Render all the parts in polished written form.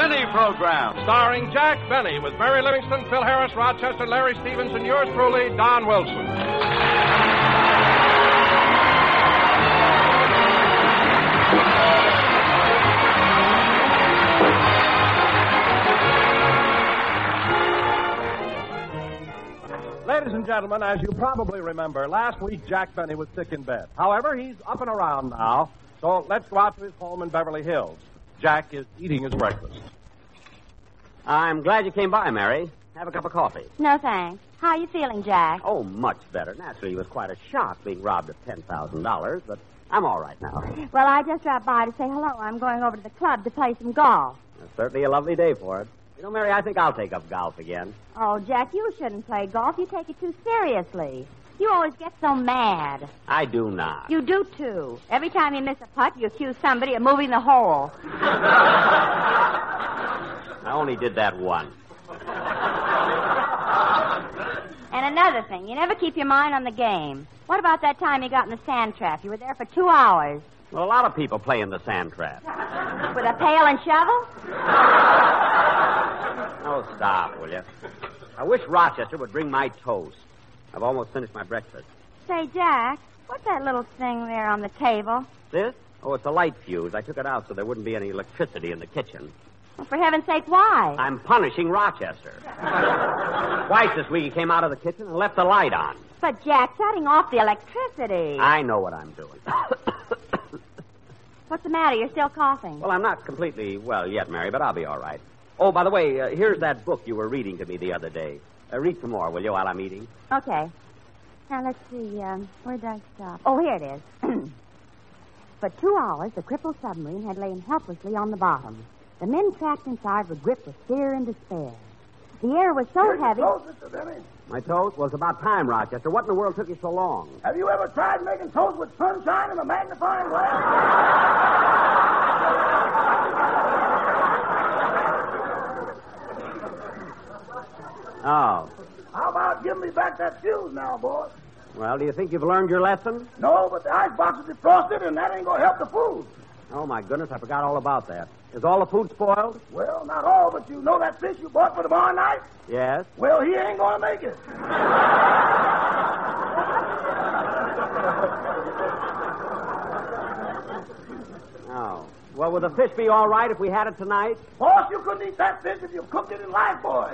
Benny Program, starring Jack Benny with Mary Livingston, Phil Harris, Rochester, Larry Stevens, and yours truly, Don Wilson. Ladies and gentlemen, as you probably remember, last week Jack Benny was sick in bed. However, he's up and around now, so let's go out to his home in Beverly Hills. Jack is eating his breakfast. I'm glad you came by, Mary. Have a cup of coffee. No, thanks. How are you feeling, Jack? Oh, much better. Naturally, it was quite a shock being robbed of $10,000, but I'm all right now. Well, I just dropped by to say hello. I'm going over to the club to play some golf. It's certainly a lovely day for it. You know, Mary, I think I'll take up golf again. Oh, Jack, you shouldn't play golf. You take it too seriously. You always get so mad. I do not. You do, too. Every time you miss a putt, you accuse somebody of moving the hole. I only did that once. And another thing, you never keep your mind on the game. What about that time you got in the sand trap? You were there for 2 hours. Well, a lot of people play in the sand trap. With a pail and shovel? Oh, stop, will you? I wish Rochester would bring my toast. I've almost finished my breakfast. Say, Jack, what's that little thing there on the table? This? Oh, it's a light fuse. I took it out so there wouldn't be any electricity in the kitchen. Well, for heaven's sake, why? I'm punishing Rochester. Twice this week he came out of the kitchen and left the light on. But, Jack, shutting off the electricity. I know what I'm doing. What's the matter? You're still coughing. Well, I'm not completely well yet, Mary, but I'll be all right. Oh, by the way, here's that book you were reading to me the other day. Read some more, will you, while I'm eating? Okay. Now, let's see. Where did I stop? Oh, here it is. For 2 hours, the crippled submarine had lain helplessly on the bottom. The men trapped inside were gripped with fear and despair. The air was so heavy... Toast, Mr. Benny. My toast? Well, it's about time, Rochester. What in the world took you so long? Have you ever tried making toast with sunshine and a magnifying glass? Oh. How about giving me back that fuse now, boy? Well, do you think you've learned your lesson? No, but the icebox is defrosted, and that ain't going to help the food. Oh, my goodness, I forgot all about that. Is all the food spoiled? Well, not all, but you know that fish you bought for tomorrow night? Yes. Well, he ain't going to make it. Oh. Well, would the fish be all right if we had it tonight? Boss, you couldn't eat that fish if you cooked it in life, boy.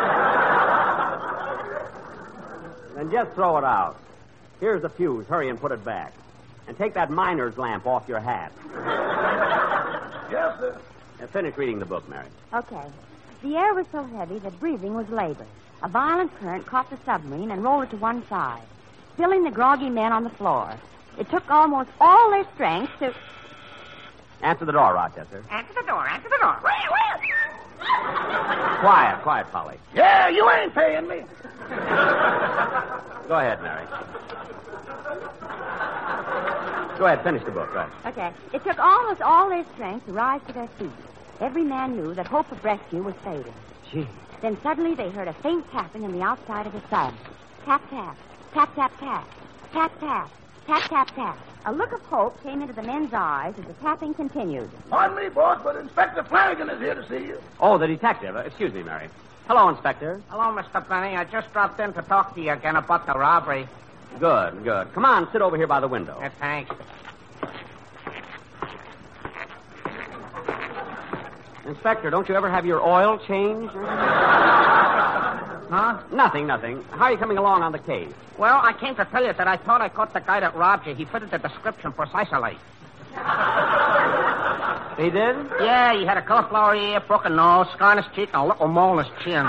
Then just throw it out. Here's the fuse. Hurry and put it back. And take that miner's lamp off your hat. Yes, sir. Finish reading the book, Mary. Okay. The air was so heavy that breathing was labor. A violent current caught the submarine and rolled it to one side, spilling the groggy men on the floor. It took almost all their strength to... Answer the door, Rochester. Answer the door, answer the door. Quiet, Polly. Yeah, you ain't paying me. Go ahead, Mary. Go ahead, finish the book. Go ahead. Okay. It took almost all their strength to rise to their feet. Every man knew that hope of rescue was fading. Gee. Then suddenly they heard a faint tapping on the outside of the sub. Tap, tap. Tap, tap, tap. Tap, tap. Tap, tap, tap. A look of hope came into the men's eyes as the tapping continued. Pardon me, boss, but Inspector Flanagan is here to see you. Oh, the detective. Excuse me, Mary. Hello, Inspector. Hello, Mr. Benny. I just dropped in to talk to you again about the robbery. Good. Come on, sit over here by the window. Thanks. Inspector, don't you ever have your oil changed? Huh? Nothing. How are you coming along on the case? Well, I came to tell you that I thought I caught the guy that robbed you. He fitted the description precisely. He did? Yeah, he had a cauliflower ear, broken nose, scar on his cheek, and a little mole on his chin.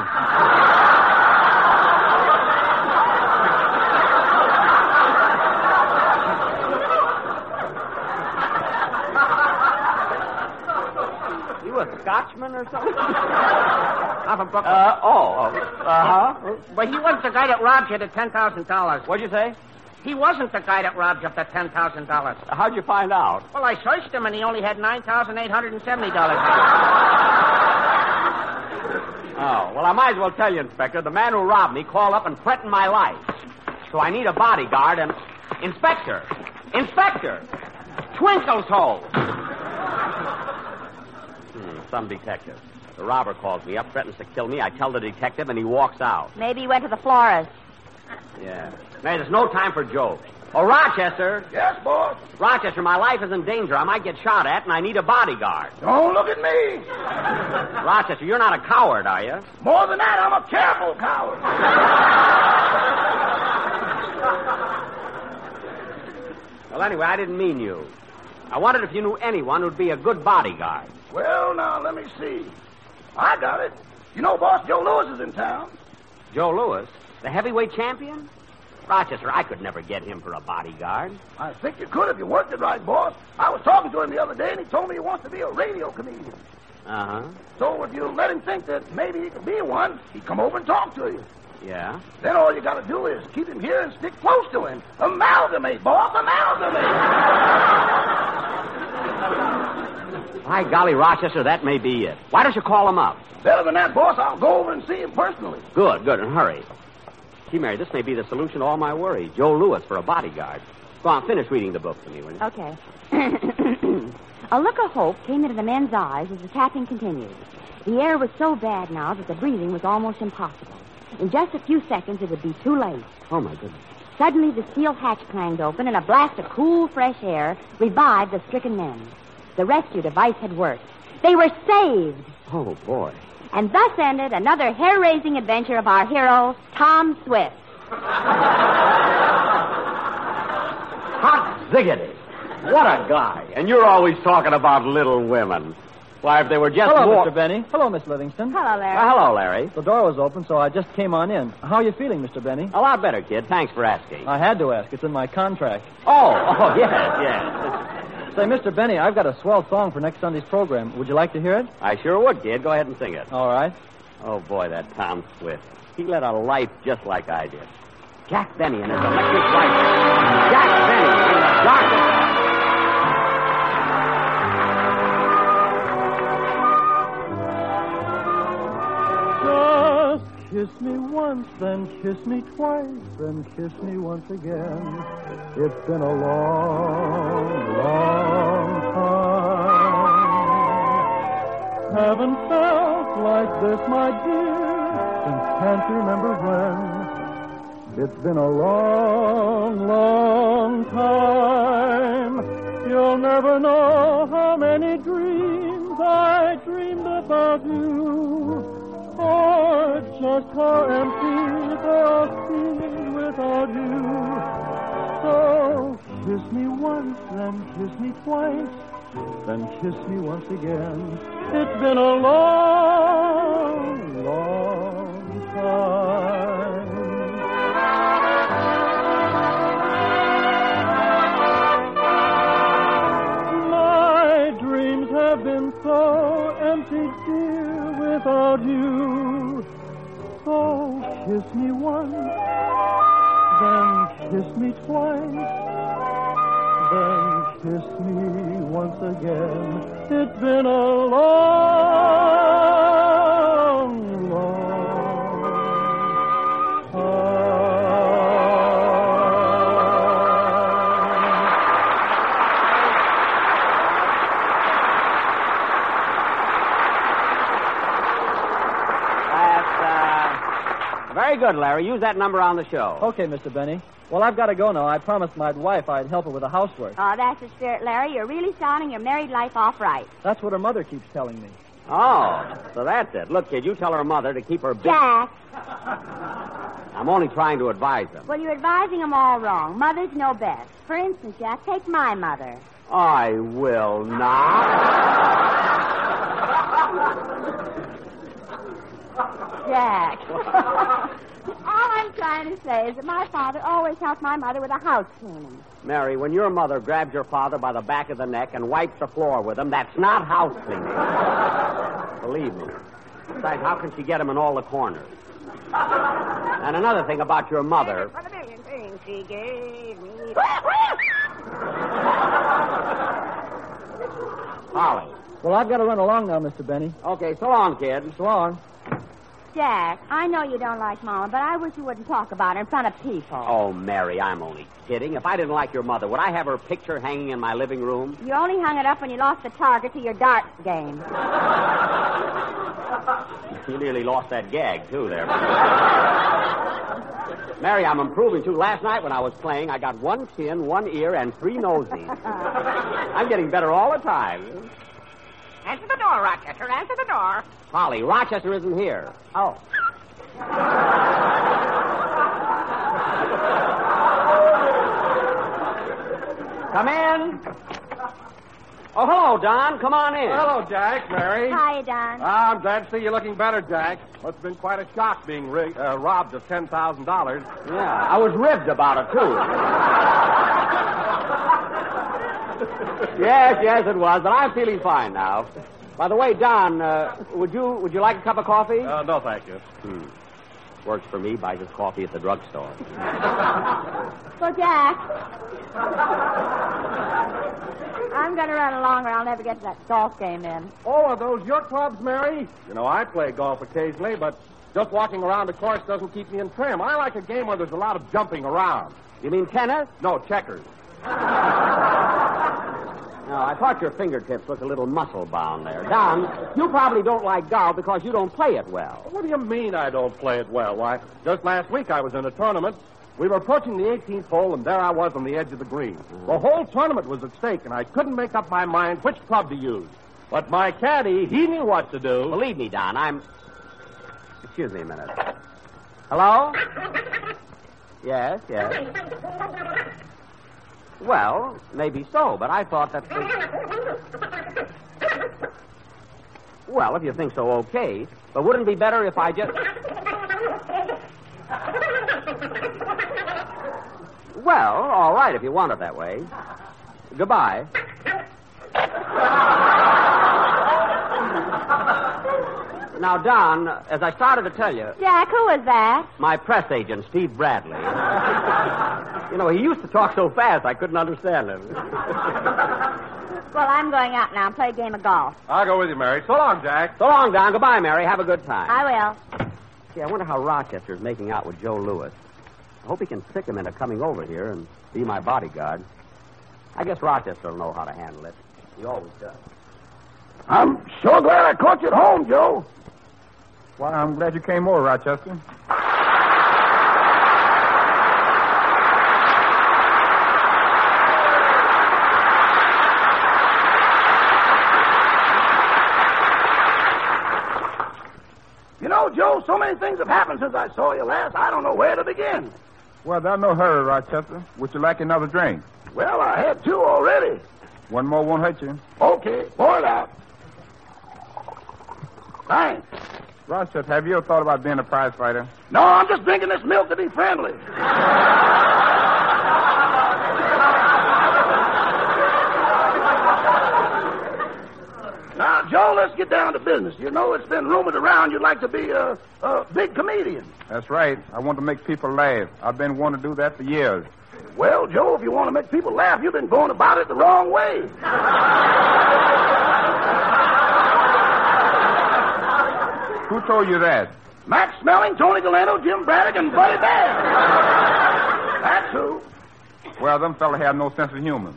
You a Scotchman or something? I'm from Brooklyn. But he wasn't the guy that robbed you the $10,000. What'd you say? He wasn't the guy that robbed you of the $10,000. How'd you find out? Well, I searched him, and he only had $9,870. Oh, well, I might as well tell you, Inspector. The man who robbed me called up and threatened my life. So I need a bodyguard and... Inspector! Twinkle's hole! Some detective. The robber calls me up, threatens to kill me. I tell the detective, and he walks out. Maybe he went to the florist. Yeah. Mary, there's no time for jokes. Oh, Rochester. Yes, boss. Rochester, my life is in danger. I might get shot at, and I need a bodyguard. Don't look at me. Rochester, you're not a coward, are you? More than that, I'm a careful coward. Well, anyway, I didn't mean you. I wondered if you knew anyone who'd be a good bodyguard. Well, now, let me see. I got it. You know, boss, Joe Lewis is in town. Joe Lewis, the heavyweight champion? Rochester, I could never get him for a bodyguard. I think you could if you worked it right, boss. I was talking to him the other day, and he told me he wants to be a radio comedian. Uh-huh. So if you let him think that maybe he could be one, he'd come over and talk to you. Yeah? Then all you got to do is keep him here and stick close to him. Amalgamate, boss, amalgamate. By golly, Rochester, that may be it. Why don't you call him up? Better than that, boss, I'll go over and see him personally. Good, and hurry. Gee, Mary, this may be the solution to all my worries. Joe Lewis for a bodyguard. Go on, finish reading the book to me, will you? Okay. A look of hope came into the men's eyes as the tapping continued. The air was so bad now that the breathing was almost impossible. In just a few seconds, it would be too late. Oh, my goodness. Suddenly, the steel hatch clanged open, and a blast of cool, fresh air revived the stricken men. The rescue device had worked. They were saved. Oh, boy. And thus ended another hair-raising adventure of our hero, Tom Swift. Hot ziggity. What a guy. And you're always talking about little women. Why, if they were just Hello, more... Mr. Benny. Hello, Miss Livingston. Hello, Larry. Hello, Larry. The door was open, so I just came on in. How are you feeling, Mr. Benny? A lot better, kid. Thanks for asking. I had to ask. It's in my contract. Oh, yes. Say, Mr. Benny, I've got a swell song for next Sunday's program. Would you like to hear it? I sure would, kid. Go ahead and sing it. All right. Oh, boy, that Tom Swift. He led a life just like I did. Jack Benny and his electric rifle. Jack Benny in the darkest... Kiss me once, then kiss me twice, then kiss me once again. It's been a long, long time. Haven't felt like this, my dear, since can't remember when. It's been a long, long time. You'll never know how many dreams I dreamed about you. Or just how empty they'll seem without you. So kiss me once, then kiss me twice, then kiss me once again. It's been a long, long time. My dreams have been so empty, dear, without you. So kiss me once, then kiss me twice, then kiss me once again. It's been a long, long time. Very good, Larry. Use that number on the show. Okay, Mr. Benny. Well, I've got to go now. I promised my wife I'd help her with the housework. Oh, that's the spirit, Larry. You're really starting your married life off right. That's what her mother keeps telling me. Oh, so that's it. Look, kid, you tell her mother to keep her busy. Jack. I'm only trying to advise them. Well, you're advising them all wrong. Mothers know best. For instance, Jack, take my mother. I will not. Jack. All I'm trying to say is that my father always helped my mother with a house cleaning. Mary, when your mother grabs your father by the back of the neck and wipes the floor with him, that's not house cleaning. Believe me. Besides, how can she get him in all the corners? And another thing about your mother... For the million things she gave me. Polly. Well, I've got to run along now, Mr. Benny. Okay, so long, kid. So long. Jack, I know you don't like Mama, but I wish you wouldn't talk about her in front of people. Oh, Mary, I'm only kidding. If I didn't like your mother, would I have her picture hanging in my living room? You only hung it up when you lost the target to your darts game. You nearly lost that gag, too, there. Mary, I'm improving, too. Last night when I was playing, I got 1 chin, 1 ear, and 3 noses. I'm getting better all the time. Answer the door, Rochester. Answer the door. Polly, Rochester isn't here. Oh. Come in. Oh, hello, Don. Come on in. Hello, Jack, Mary. Hi, Don. I'm glad to see you looking better, Jack. Must have been quite a shock being robbed of $10,000. Yeah, I was ribbed about it, too. Yes, it was, but I'm feeling fine now. By the way, Don, would you like a cup of coffee? No, thank you. Works for me. Buys his coffee at the drugstore. Well, Jack, I'm going to run along or I'll never get to that golf game in. Oh, are those your clubs, Mary? You know, I play golf occasionally, but just walking around the course doesn't keep me in trim. I like a game where there's a lot of jumping around. You mean tennis? No, checkers. No, I thought your fingertips looked a little muscle-bound there. Don, you probably don't like golf because you don't play it well. What do you mean I don't play it well? Why, just last week I was in a tournament. We were approaching the 18th hole, and there I was on the edge of the green. The whole tournament was at stake, and I couldn't make up my mind which club to use. But my caddy, he knew what to do. Believe me, Don, Excuse me a minute. Hello? Yes. Well, maybe so, but I thought that... Well, if you think so, okay. But wouldn't it be better if I just... Well, all right, if you want it that way. Goodbye. Now, Don, as I started to tell you... Jack, who is that? My press agent, Steve Bradley. You know, he used to talk so fast I couldn't understand him. Well, I'm going out now and play a game of golf. I'll go with you, Mary. So long, Jack. So long, Don. Goodbye, Mary. Have a good time. I will. Gee, I wonder how Rochester's making out with Joe Louis. I hope he can trick him into coming over here and be my bodyguard. I guess Rochester will know how to handle it. He always does. I'm sure glad I caught you at home, Joe. Why, I'm glad you came over, Rochester. You know, Joe, so many things have happened since I saw you last, I don't know where to begin. Well, there's no hurry, Rochester. Would you like another drink? Well, I had 2 already. One more won't hurt you. Okay, pour it out. Thanks. Rochester, have you ever thought about being a prize fighter? No, I'm just drinking this milk to be friendly. Now, Joe, let's get down to business. You know, it's been rumored around you'd like to be a big comedian. That's right. I want to make people laugh. I've been wanting to do that for years. Well, Joe, if you want to make people laugh, you've been going about it the wrong way. Who told you that? Max Smelling, Tony Galeno, Jim Braddock, and Buddy Bear. That's who. Well, them fellas have no sense of humor.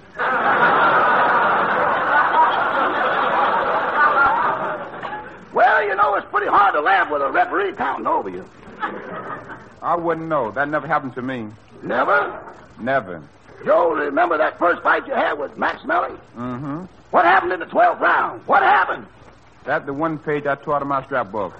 Well, you know, it's pretty hard to laugh with a referee counting over you. I wouldn't know. That never happened to me. Never? Never. Joe, remember that first fight you had with Max Smelling? Mm-hmm. What happened in the 12th round? What happened? That's the one page I tore out of my scrapbook.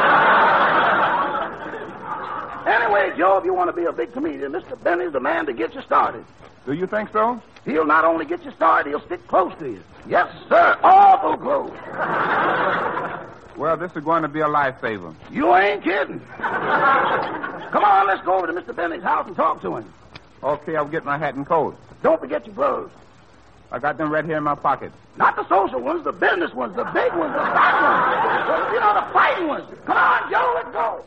Anyway, Joe, if you want to be a big comedian, Mr. Benny's the man to get you started. Do you think so? He'll not only get you started, he'll stick close to you. Yes, sir. Awful close. Well, this is going to be a lifesaver. You ain't kidding. Come on, let's go over to Mr. Benny's house and talk to him. Okay, I'll get my hat and coat. Don't forget your gloves. I got them right here in my pocket. Not the social ones, the business ones, the big ones, the fat ones. You know, the fighting ones. Come on, Joe, let's go.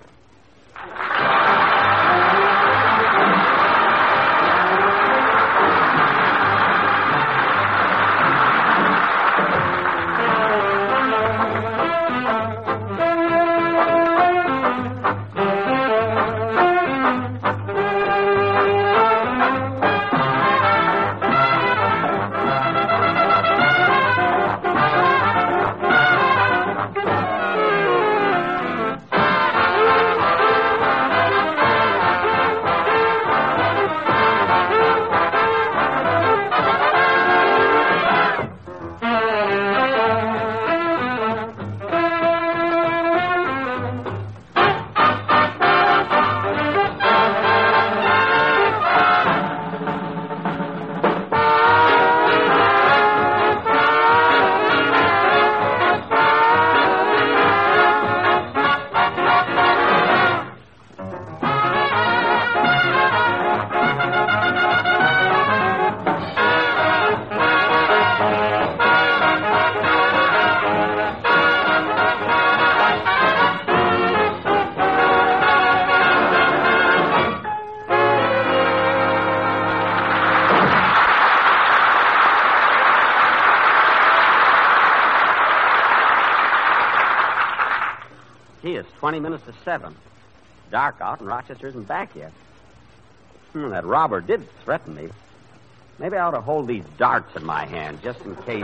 20 minutes to 7. Dark out, and Rochester isn't back yet. That robber did threaten me. Maybe I ought to hold these darts in my hand, just in case.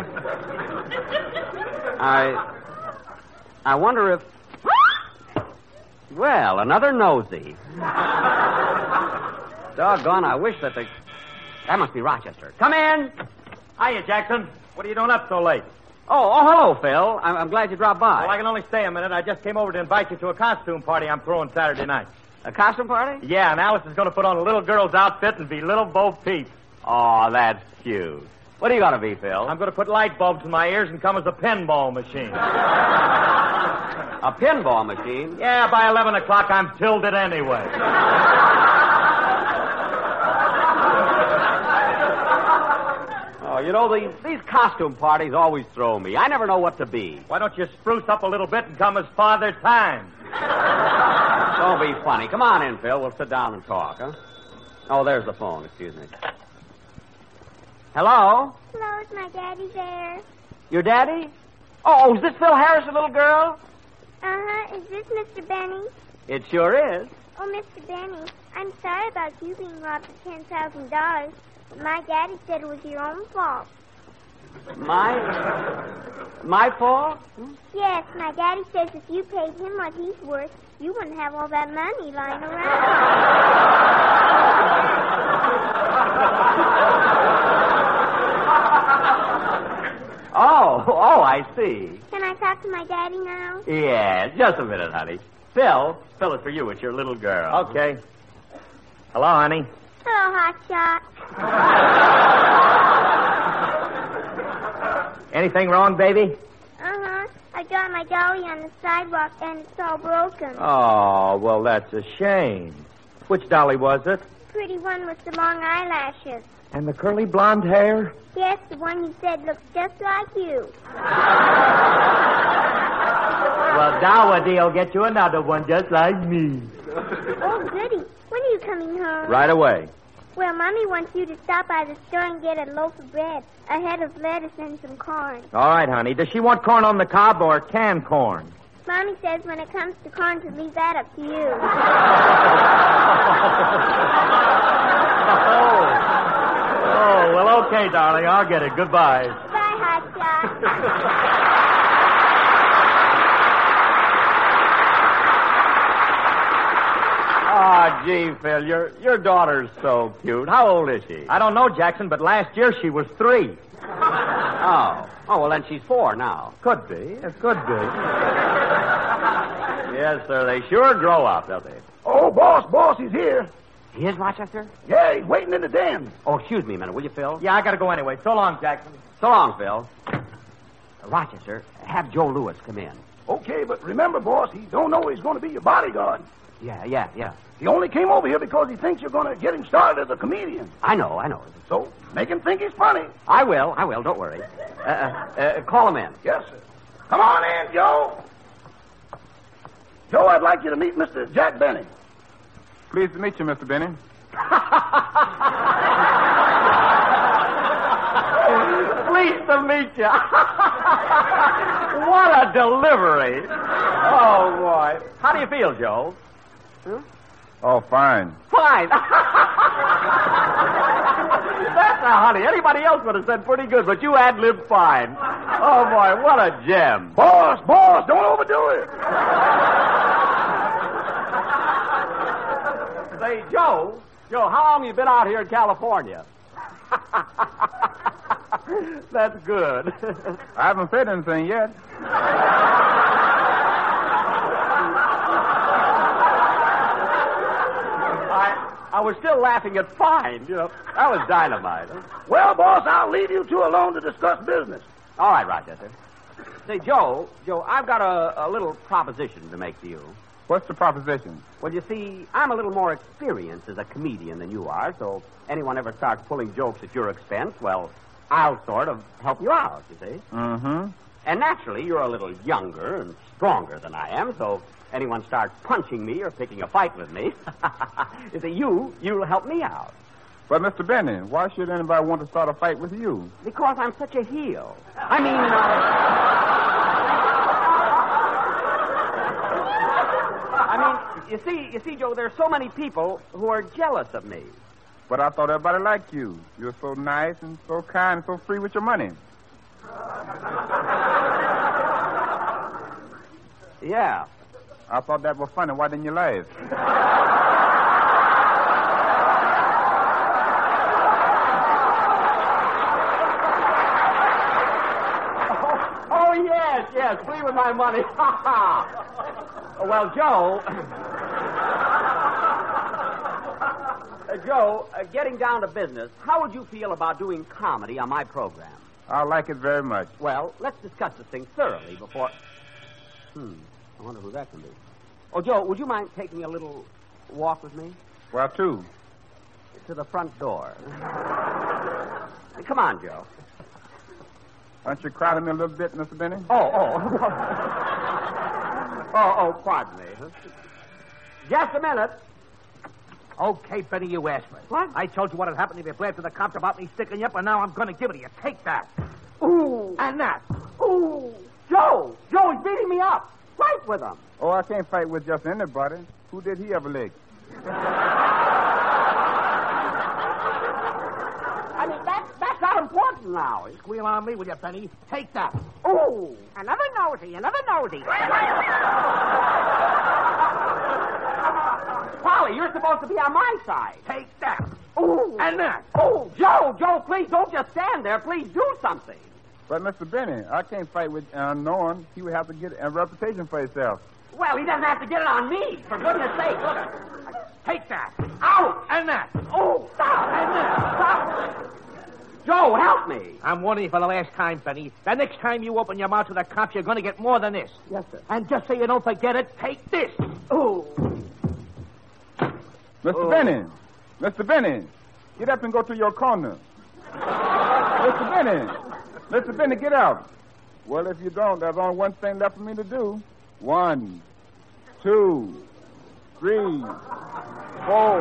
I wonder if... Well, another nosy. Doggone, I wish that they... That must be Rochester. Come in! Hiya, Jackson. What are you doing up so late? Oh, hello, Phil. I'm glad you dropped by. Well, I can only stay a minute. I just came over to invite you to a costume party I'm throwing Saturday night. A costume party? Yeah, and Alice is going to put on a little girl's outfit and be little Bo Peep. Oh, that's cute. What are you going to be, Phil? I'm going to put light bulbs in my ears and come as a pinball machine. A pinball machine? Yeah, by 11 o'clock, I'm tilted anyway. Oh, you know, these costume parties always throw me. I never know what to be. Why don't you spruce up a little bit and come as Father Time? Don't be funny. Come on in, Phil. We'll sit down and talk, huh? Oh, there's the phone. Excuse me. Hello? Hello, is my daddy there? Your daddy? Oh, is this Phil Harris, the little girl? Uh-huh. Is this Mr. Benny? It sure is. Oh, Mr. Benny, I'm sorry about you being robbed of $10,000, but my daddy said it was your own fault. My fault? Yes, my daddy says if you paid him what he's worth, you wouldn't have all that money lying around. Oh, I see. Can I talk to my daddy now? Yeah, just a minute, honey. Phil, it's for you. It's your little girl. Okay. Hello, honey. Hello, Hotshot. Anything wrong, baby? Uh-huh. I got my dolly on the sidewalk, and it's all broken. Oh, well, that's a shame. Which dolly was it? Pretty one with the long eyelashes. And the curly blonde hair? Yes, the one you said looks just like you. Well, Dowdy will get you another one just like me. Oh, goody. When are you coming home? Right away. Well, Mommy wants you to stop by the store and get a loaf of bread, a head of lettuce, and some corn. All right, honey. Does she want corn on the cob or canned corn? Mommy says when it comes to corn to leave that up to you. Oh, well, okay, darling. I'll get it. Goodbye. Bye, Hotshot. Oh, gee, Phil, your daughter's so cute. How old is she? I don't know, Jackson, but last year she was 3. Oh, well, then she's 4 now. Could be. It could be. Yes, sir. They sure grow up, don't they? Oh, boss, he's here. He is, Rochester? Yeah, he's waiting in the den. Oh, excuse me a minute, will you, Phil? Yeah, I got to go anyway. So long, Jackson. So long, Phil. Rochester, have Joe Lewis come in. Okay, but remember, boss, he don't know he's going to be your bodyguard. Yeah. He only came over here because he thinks you're going to get him started as a comedian. I know. So make him think he's funny. I will. Don't worry. Call him in. Yes, sir. Come on in, Joe. Joe, I'd like you to meet Mr. Jack Benny. Pleased to meet you, Mr. Benny. Pleased to meet you. What a delivery. Oh, boy. How do you feel, Joe? Oh, fine. Fine. That's a honey. Anybody else would have said pretty good, but you ad-libbed fine. Oh, boy, what a gem. Boss, don't overdo it. Say, Joe, how long you been out here in California? That's good. I haven't said anything yet. I was still laughing at fine, That was dynamite. Huh? Well, boss, I'll leave you two alone to discuss business. All right, Rochester. Say, Joe, I've got a little proposition to make to you. What's the proposition? Well, you see, I'm a little more experienced as a comedian than you are, so anyone ever starts pulling jokes at your expense, well, I'll sort of help you out, you see. Mm-hmm. And naturally, you're a little younger and stronger than I am, so anyone starts punching me or picking a fight with me, you see, you'll help me out. But, Mr. Benny, why should anybody want to start a fight with you? Because I'm such a heel. I mean, You see, Joe, there's so many people who are jealous of me. But I thought everybody liked you. You're so nice and so kind and so free with your money. Yeah. I thought that was funny. Why didn't you laugh? Oh, yes, free with my money. Well, Joe... Joe, getting down to business, how would you feel about doing comedy on my program? I like it very much. Well, let's discuss this thing thoroughly before... I wonder who that can be. Oh, Joe, would you mind taking a little walk with me? Where to? To the front door. Come on, Joe. Aren't you crowding me a little bit, Mr. Benny? Oh, pardon me. Just a minute. Okay, Benny, you asked me. What? I told you what had happened if you blabbed to the cops about me sticking you up, and now I'm going to give it to you. Take that. Ooh. And that. Ooh. Joe, he's beating me up. Fight with him. Oh, I can't fight with just anybody. Who did he ever lick? That's not important now. Squeal on me, will you, Benny? Take that. Ooh. Another nosy. Polly, you're supposed to be on my side. Take that. Ooh. And that. Oh, Joe, please don't just stand there. Please do something. But, Mr. Benny, I can't fight with unknown. He would have to get a reputation for himself. Well, he doesn't have to get it on me. For goodness sake, look. Take that. Out. And that. Oh, stop. And that. Stop. Joe, help me. I'm warning you for the last time, Benny. The next time you open your mouth to the cops, you're going to get more than this. Yes, sir. And just so you don't forget it, take this. Ooh. Mr. Benny, get up and go to your corner. Mr. Benny, get out. Well, if you don't, there's only one thing left for me to do. 1, 2, 3, 4.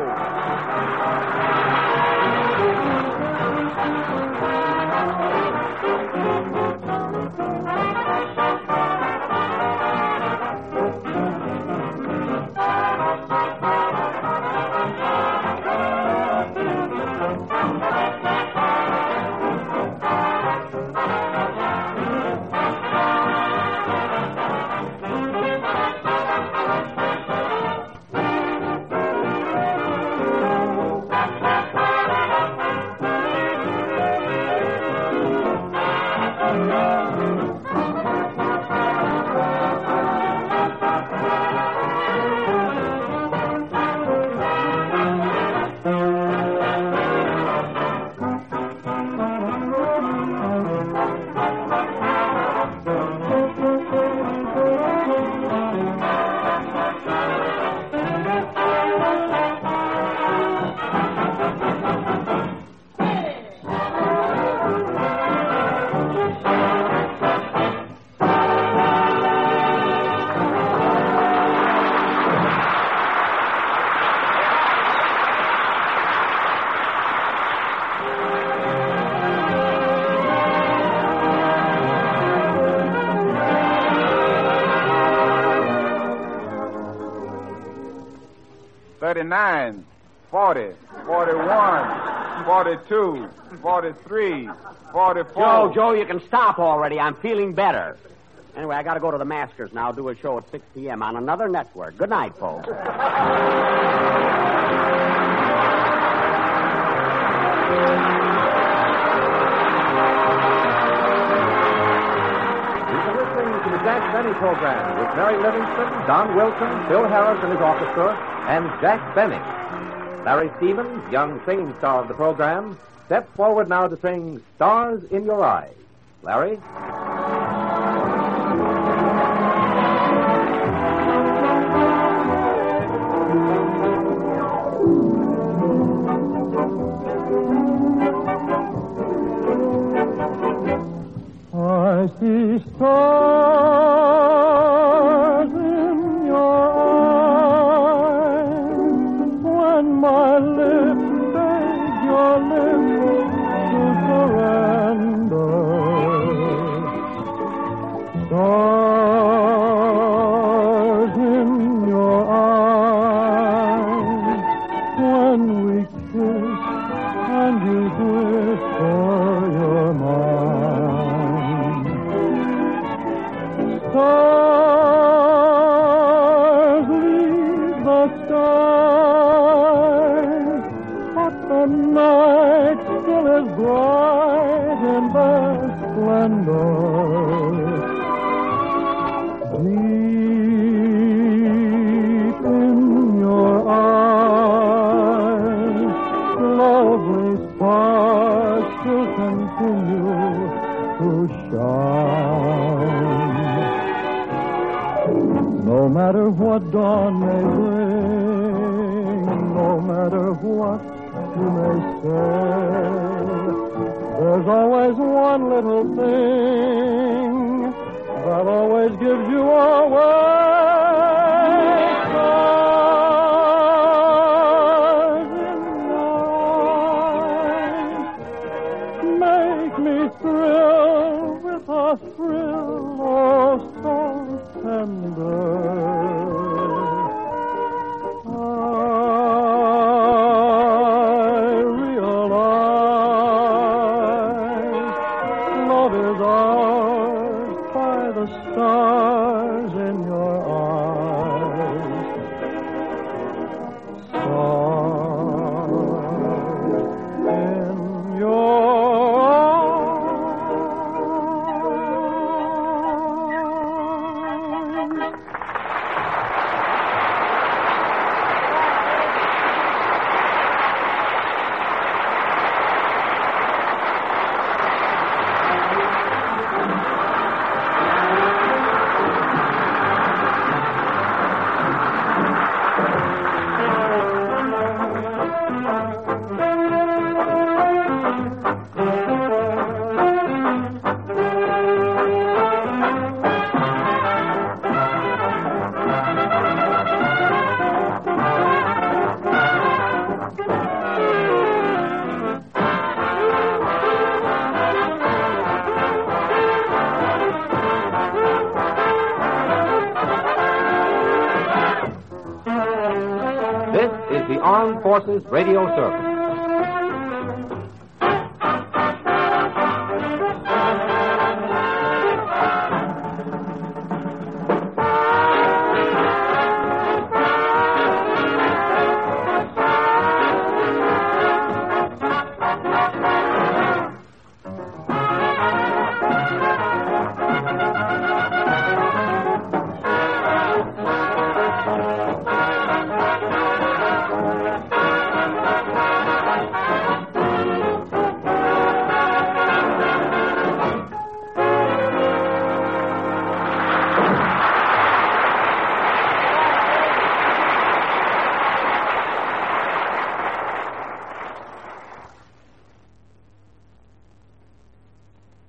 $39, $40, $41, $42, $43, $44. Joe, you can stop already. I'm feeling better. Anyway, I got to go to the Masters now, do a show at 6 p.m. on another network. Good night, folks. The Jack Benny program with Mary Livingston, Don Wilson, Bill Harris and his orchestra, and Jack Benny. Larry Stevens, young singing star of the program, steps forward now to sing Stars in Your Eyes. Larry? I see stars in your eyes when my lips beg your lips to surrender. Stars in your eyes. tender. Deep in your eyes, lovely sparks will continue to shine. No matter what dawn may bring, no matter what you may say, there's always one little thing that always gives you away. Stars in your eyes make me thrill with a thrill oh so tender. Stars in your eyes, stars in your eyes. This is the Armed Forces Radio Service.